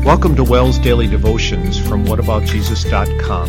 Welcome to Wells Daily Devotions from whataboutjesus.com.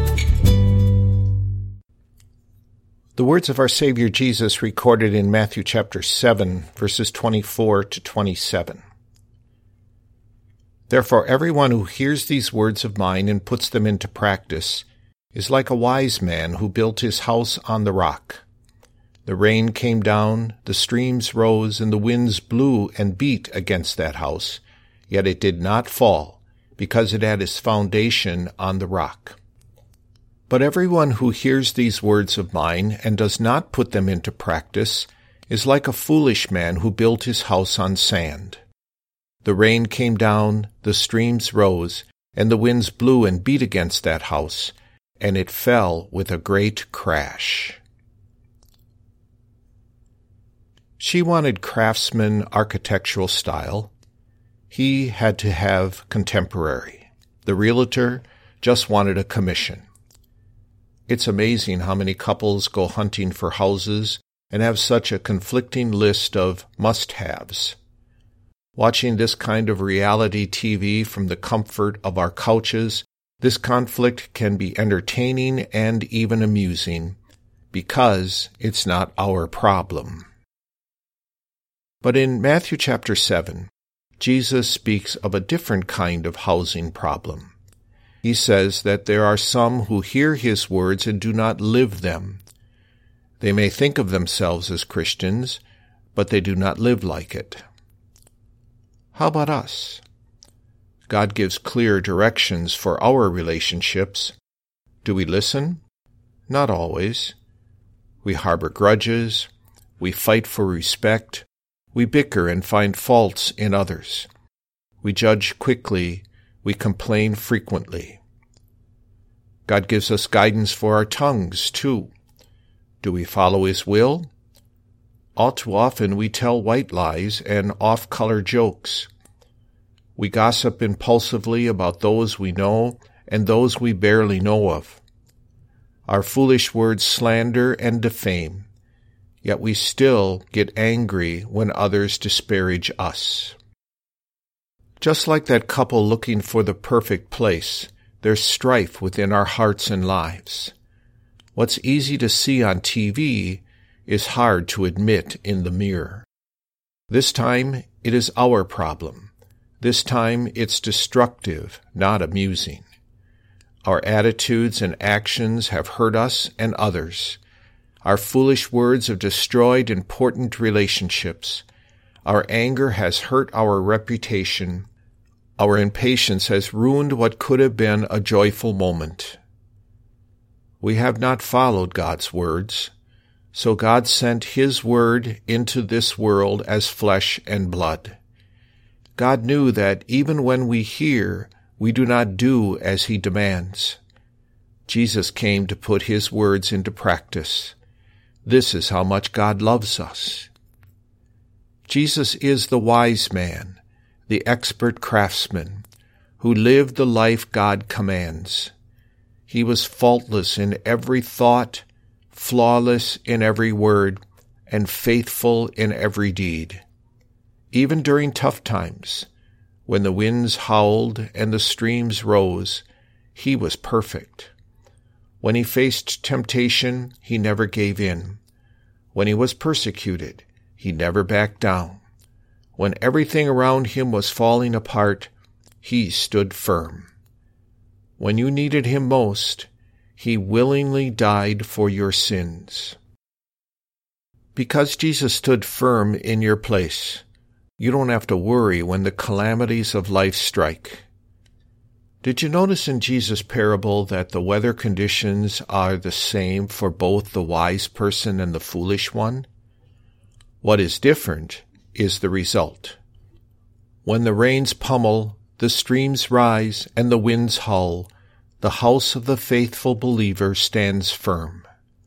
The words of our Savior Jesus recorded in Matthew chapter 7, verses 24 to 27. Therefore everyone who hears these words of mine and puts them into practice is like a wise man who built his house on the rock. The rain came down, the streams rose, and the winds blew and beat against that house. Yet it did not fall, because it had its foundation on the rock. But everyone who hears these words of mine and does not put them into practice is like a foolish man who built his house on sand. The rain came down, the streams rose, and the winds blew and beat against that house, and it fell with a great crash. She wanted craftsman architectural style. He had to have contemporary. The realtor just wanted a commission. It's amazing how many couples go hunting for houses and have such a conflicting list of must-haves. Watching this kind of reality TV from the comfort of our couches, this conflict can be entertaining and even amusing, because it's not our problem. But in Matthew chapter 7, Jesus speaks of a different kind of housing problem. He says that there are some who hear his words and do not live them. They may think of themselves as Christians, but they do not live like it. How about us? God gives clear directions for our relationships. Do we listen? Not always. We harbor grudges. We fight for respect. We bicker and find faults in others. We judge quickly. We complain frequently. God gives us guidance for our tongues, too. Do we follow His will? All too often we tell white lies and off-color jokes. We gossip impulsively about those we know and those we barely know of. Our foolish words slander and defame. Yet we still get angry when others disparage us. Just like that couple looking for the perfect place, there's strife within our hearts and lives. What's easy to see on TV is hard to admit in the mirror. This time, it is our problem. This time, it's destructive, not amusing. Our attitudes and actions have hurt us and others. Our foolish words have destroyed important relationships. Our anger has hurt our reputation. Our impatience has ruined what could have been a joyful moment. We have not followed God's words, so God sent His word into this world as flesh and blood. God knew that even when we hear, we do not do as He demands. Jesus came to put His words into practice. This is how much God loves us. Jesus is the wise man, the expert craftsman, who lived the life God commands. He was faultless in every thought, flawless in every word, and faithful in every deed. Even during tough times, when the winds howled and the streams rose, He was perfect. When He faced temptation, He never gave in. When He was persecuted, He never backed down. When everything around Him was falling apart, He stood firm. When you needed Him most, He willingly died for your sins. Because Jesus stood firm in your place, you don't have to worry when the calamities of life strike. Did you notice in Jesus' parable that the weather conditions are the same for both the wise person and the foolish one? What is different is the result. When the rains pummel, the streams rise, and the winds howl, the house of the faithful believer stands firm.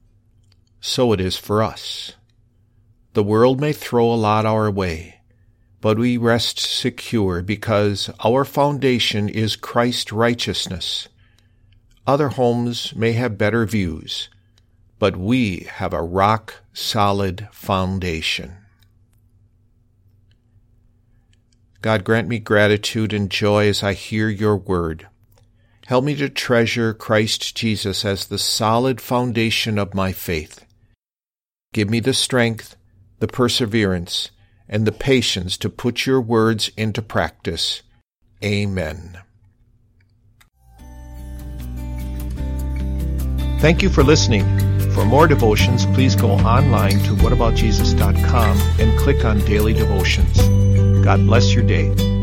So it is for us. The world may throw a lot our way, but we rest secure because our foundation is Christ's righteousness. Other homes may have better views, but we have a rock-solid foundation. God, grant me gratitude and joy as I hear your word. Help me to treasure Christ Jesus as the solid foundation of my faith. Give me the strength, the perseverance, and the patience to put your words into practice. Amen. Thank you for listening. For more devotions, please go online to whataboutjesus.com and click on Daily Devotions. God bless your day.